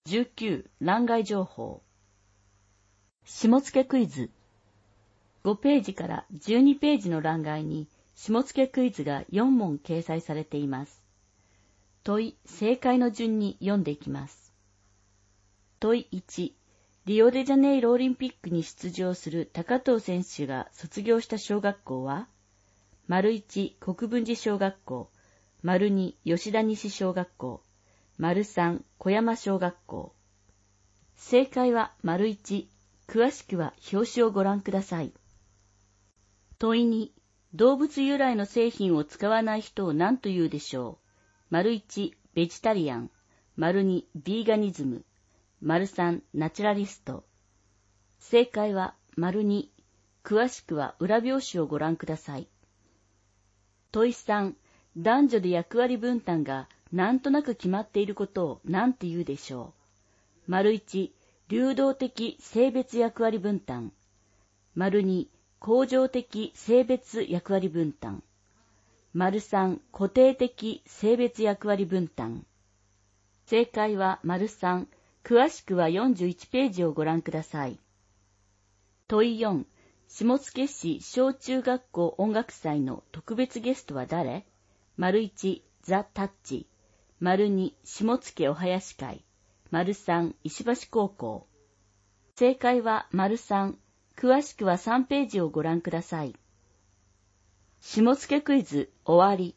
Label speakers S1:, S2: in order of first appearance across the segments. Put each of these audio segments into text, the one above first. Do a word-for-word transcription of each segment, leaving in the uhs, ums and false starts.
S1: じゅうきゅう、欄外情報。下付クイズ。ごページからじゅうにページの欄外に下付クイズがよん問掲載されています。問い、正解の順に読んでいきます。問いいち、リオデジャネイロオリンピックに出場する高藤選手が卒業した小学校は、丸いち、国分寺小学校、丸に、吉田西小学校、丸さん、小山小学校。正解は丸いち、詳しくは表紙をご覧ください。問いに、動物由来の製品を使わない人を何と言うでしょう。丸いち、ベジタリアン、丸に、ビーガニズム、丸さん、ナチュラリスト。正解は丸に、詳しくは裏表紙をご覧ください。問いさん、男女で役割分担がなんとなく決まっていることを何て言うでしょう。丸いち、流動的性別役割分担。丸に、恒常的性別役割分担。丸さん、固定的性別役割分担。正解は丸さん、詳しくはよんじゅういちページをご覧ください。問いよん、下野市小中学校音楽祭の特別ゲストは誰？丸いち、ザ・タッチ。丸に、下野お囃子会。丸さん、石橋高校。正解は丸さん、詳しくはさんページをご覧ください。下野クイズ終わり。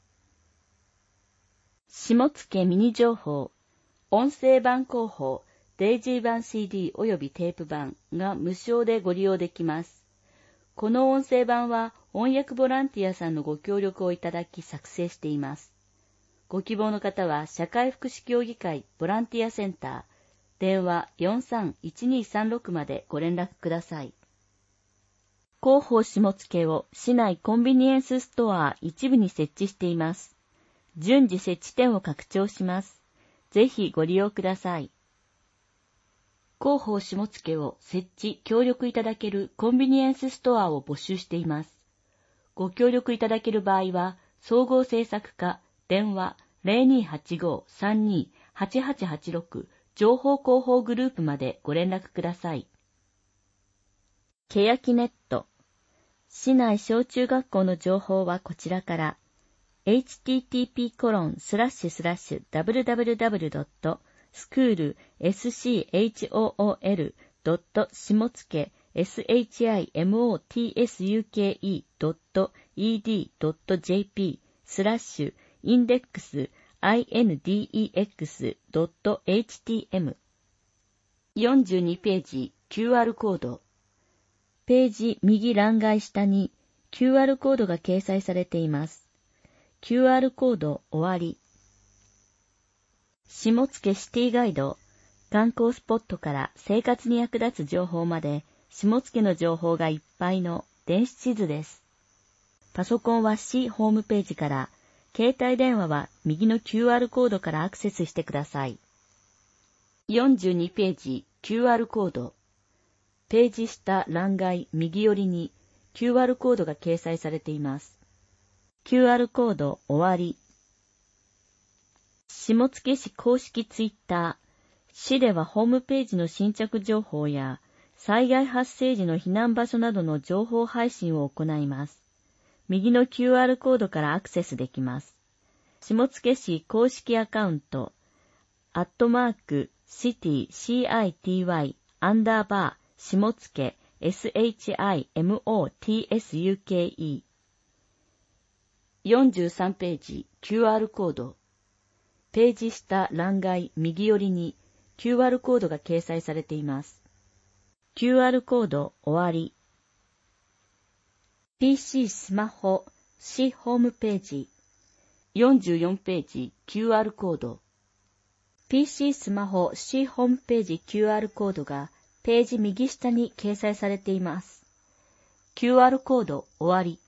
S1: 下野ミニ情報。音声版広報、デイジー版 シーディー およびテープ版が無償でご利用できます。この音声版は音訳ボランティアさんのご協力をいただき作成しています。ご希望の方は社会福祉協議会ボランティアセンター、電話 よんさんいちにさんろく までご連絡ください。広報下野を市内コンビニエンスストア一部に設置しています。順次設置店を拡張します。ぜひご利用ください。広報下野を設置協力いただけるコンビニエンスストアを募集しています。ご協力いただける場合は、総合制作課、電話 ゼロにーはちごーさんにーはちはちはちろく 情報広報グループまでご連絡ください。けやきネット。市内小中学校の情報はこちらから。エイチティーティーピーコロンスラッシュスラッシュダブリューダブリューダブリュードットスクールエスシーエイチオーオーエルドット下野エスエイチアイエムオーティーエスユーケーイードットイーディードットジェーピースラッシュインデックスアイエヌディーイーエックスドットエイチティーエム。よんじゅうにページ キューアール コード。ページ右欄外下に キューアール コードが掲載されています。キューアール コード終わり。下野シティガイド。観光スポットから生活に役立つ情報まで下野の情報がいっぱいの電子地図です。パソコンは市ホームページから、携帯電話は右の キューアール コードからアクセスしてください。よんじゅうにページ キューアール コード。ページ下欄外右寄りに キューアール コードが掲載されています。キューアール コード終わり。下野市公式ツイッター。市ではホームページの新着情報や災害発生時の避難場所などの情報配信を行います。右の キューアール コードからアクセスできます。下野市公式アカウント、アットマーク、シティ、シーアイティーワイ、アンダーバー、下野、エスエイチアイエムオーティーエスユーケーイー。よんじゅうさんページ キューアール コード。ページ下欄外右寄りに キューアール コードが掲載されています。キューアール コード終わり。ピーシー スマホ市ホームページ。よんじゅうよんページ キューアール コード。ピーシー スマホ市ホームページ キューアール コードがページ右下に掲載されています。キューアール コード終わり。